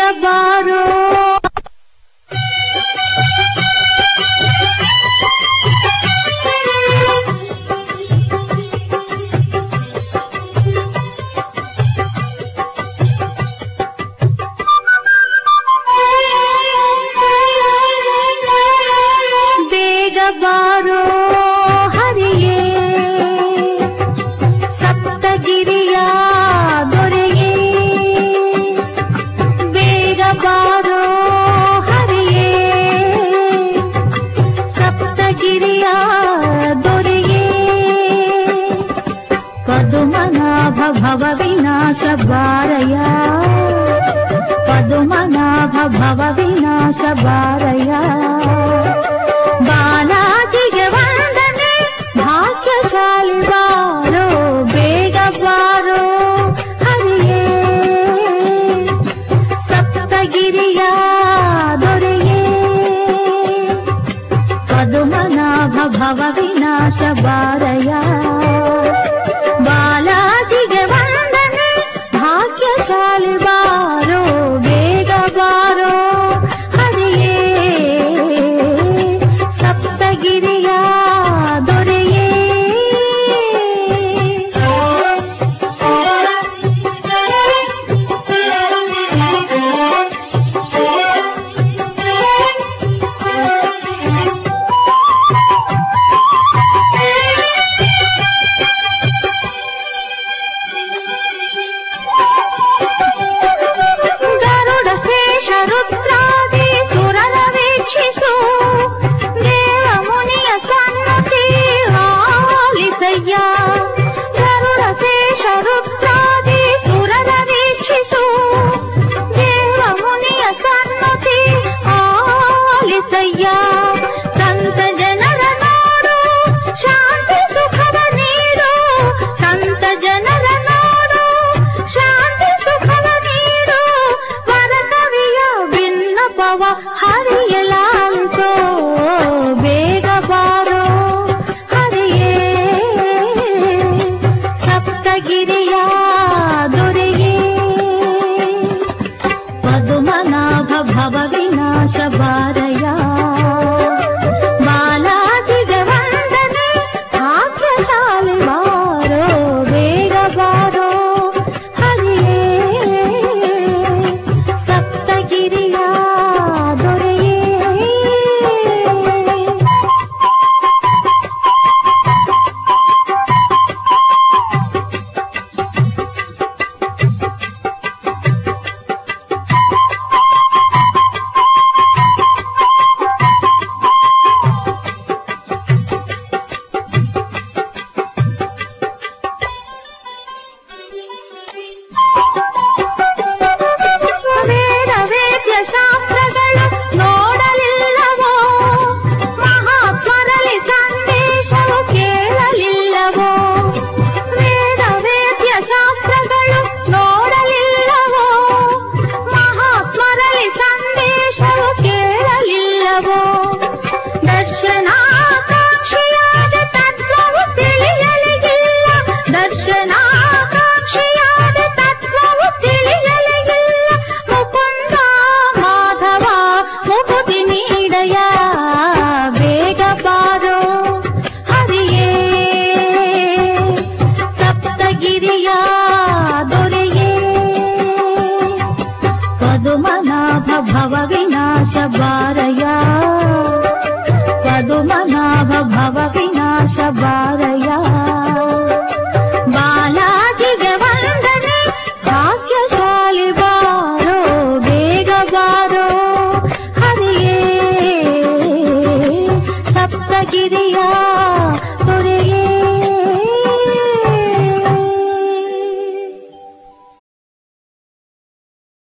ಬಾರೋ ಬೇಗ ಬಾರೋ ಹರಿಯೇ ಸಪ್ತಗಿರಿಯ ದೊರೆಯೇ ಬೇಗ ಬಾರೋ ಹರಿಯೇ ಸಪ್ತಗಿರಿಯ ದೊರೆಯೇ ಪದುಮನಾಭ ಭವ ವಿನಾಶ ಬಾರಯ ಪದುಮನಾಭ ಭವ ವಿನಾಶ ಬಾರಯ ಬಾಲಾಜಿಗೆ ವಂದನೆ ಭಾಗ್ಯಶಾಲಿ ಬಾರೋ ಬೇಗ ಬಾರೋ ಹರಿಯೇ ಸಪ್ತಗಿರಿಯ ದೊರೆಯೇ ಪದುಮನಾಭ ಭವ ವಿನಾಶ ಬಾರಯ ಬಾಲಾಜಿಗೆ ವಂದನೆ ಭಾಗ್ಯಶಾಲಿ ಬಾರೋ ಬೇಗ ಬಾರೋ ಹರಿಯೇ ಸಪ್ತಗಿರಿಯ ದೊರೆಯೇ ಗರುಡ ಶೇಷ ರುದ್ರಾದಿ ಸುರರ ವೀಕ್ಷಿಸು ದೇವ ಮುನಿಯ ಸನ್ನತಿ ಆಲಿಸಯ್ಯ ಗರುಡ ಶೇಷ ರುದ್ರಾದಿ ಸುರರ ವೀಕ್ಷಿಸು ದೇವ ಮುನಿಯ ಸನ್ನತಿ ಆಲಿಸಯ್ಯ ಸಂತ ಜನರ ನೋಡು ಶಾಂತಿ ಸುಖವ ನೀಡು ಸಂತ ಜನರ ನೋಡು ಶಾಂತಿ ಸುಖವ ನೀಡು ವರಕವಿಯ ಬಿನ್ನಪವ ಹರಿಯಲಾಂತೋ ಬೇಗ ಬಾರೋ ಹರಿಯೇ ಸಪ್ತಗಿರಿಯ ದೊರೆಯೇ ಪದುಮನಾಭ ಭವ ವಿನಾಶ ಬಾರಯ ಬಾಲಾಜಿಗೆ ವಂದನೆ ಭಾಗ್ಯಶಾಲಿ ಬಾರೋ ಬೇಗ ಬಾರೋ ಹರಿಯೇ ಸಪ್ತಗಿರಿಯ ದೊರೆಯೇ ವೇದ ವೇದ್ಯ ಶಾಸ್ತ್ರಗಳು ನೋಡಲಿಲ್ಲವೋ ಮಹಾತ್ಮರಲ್ಲಿ ಸಂದೇಶವು ಕೇಳಲಿಲ್ಲವೋ ವೇದ ವೇದ್ಯ ಶಾಸ್ತ್ರಗಳು ನೋಡಲಿಲ್ಲವೋ ಮಹಾತ್ಮರಲ್ಲಿ ಸಂದೇಶವು ಕೇಳಲಿಲ್ಲವೋ ದರ್ಶನಾಕಾಂಕ್ಷಿಯಾದ ತತ್ವವು ತಿಳಿಯಲಿಗಿಲ್ಲ ದರ್ಶನಾಕಾಂಕ್ಷಿಯಾದ ತತ್ವವು ತಿಳಿಯಲಿಗಿಲ್ಲ ಮುಕುಂದ ಮಾಧವ ಮುಕುತಿ ನೀಡಯ ಬೇಗ ಬಾರೋ ಹರಿಯೇ ಸಪ್ತಗಿರಿಯ ದೊರೆಯೇ ಪದುಮನಾಭ ಭವ ವಿನಾಶ ಬಾರಯ ಪದುಮನಾಭ ಭವ